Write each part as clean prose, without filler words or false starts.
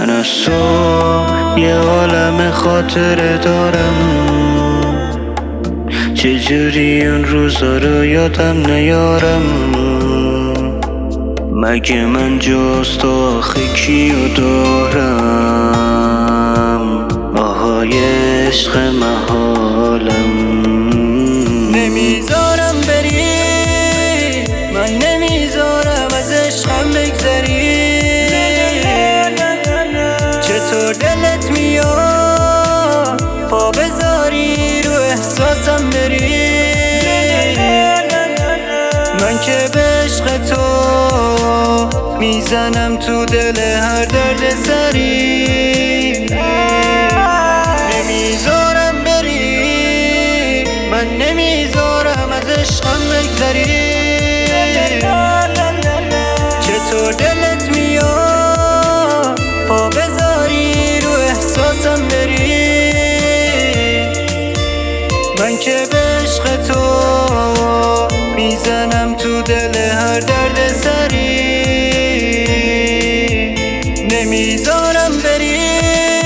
من از تو یه عالم خاطره دارم، چجوری اون روزا رو یادم نیارم. مگه من جز تو آخه کیو دارم؟ آهای عشق محالم. نمیذارم بری، من نمیذارم از عشقم بگذری. چطور دلت میاد پا بذاری رو احساسم بری؟ من که به عشق تو میزنم تو دل هر درد سری. نمیذارم بری، من نمیذارم از عشقم بگذری. چطور دلت میاد پا بذاری رو احساسم بری؟ من که به عشق تو میزنم تو دل هر درد سری. نمیذارم بری.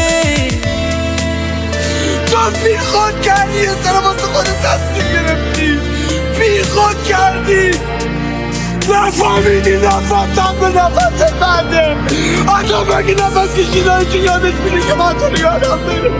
تو بی خود کردی، یه سر واسه خودت تصمیم گرفتی، بی خود کردی. نفهمیدی نفستم به نفست بعده. حتی مگه نفس کشیدن که یادت میره که من تو رو یادم داره.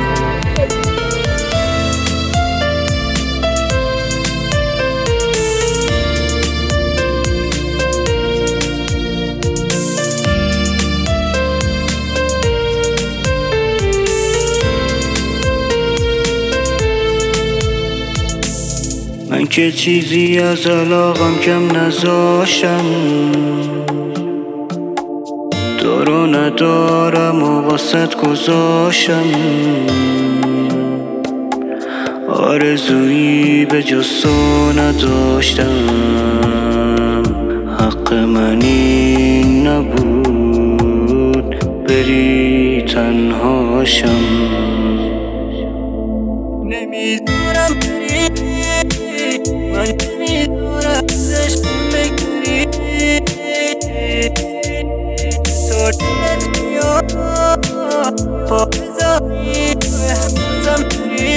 من که چیزی از علاقم کم نذاشتم، دارو ندارم و واسط گذاشتم. آرزویی به جز تو نداشتم، حق من این نبود بری تنهاشم. نمیذارم بری، من نمیذارم از عشقم بگذری. تو دلت میاد پا بذاری رو احساسم بری.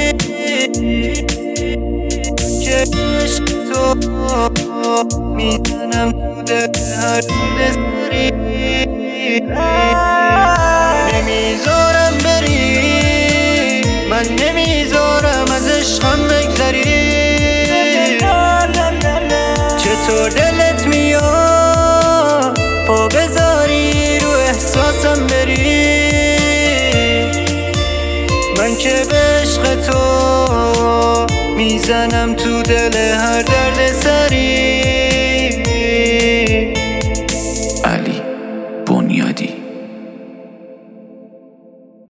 که عشق تو میزنم تو دل هر درد سری. نمیذارم بری، من نمیذارم از عشقم بگذری. چطور دلت میاد پا بذاری رو احساسم بری؟ من که به عشق تو میزنم تو دل هر درد سری.